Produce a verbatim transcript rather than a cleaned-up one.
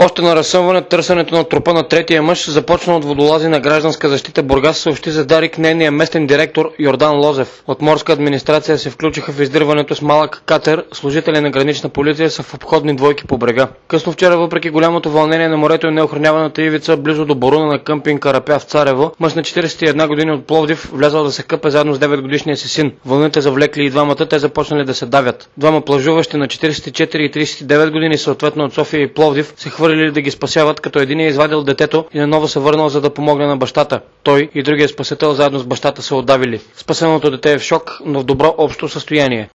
Още на разсъмване търсенето на трупа на третия мъж започна от водолази на Гражданска защита Бургас, съобщи за Дарик нейния местен директор Йордан Лозев. От морска администрация се включиха в издирването с малък катер, служители на гранична полиция са в обходни двойки по брега. Късно вчера, въпреки голямото вълнение на морето и неохраняваната ивица близо до Боруна на къмпинг Карапя в Царево, мъж на четиридесет и една години от Пловдив влязъл да се къпе заедно с деветгодишния си син. Вълните завлекли и двамата, те започнали да се давят. Двама плажуващи на четиридесет и четири и тридесет и девет години, съответно от София и Пловдив, се хвърлили да ги спасяват, като един е извадил детето и наново се върнал, за да помогне на бащата. Той и другия спасител заедно с бащата се отдавили. Спасеното дете е в шок, но в добро общо състояние.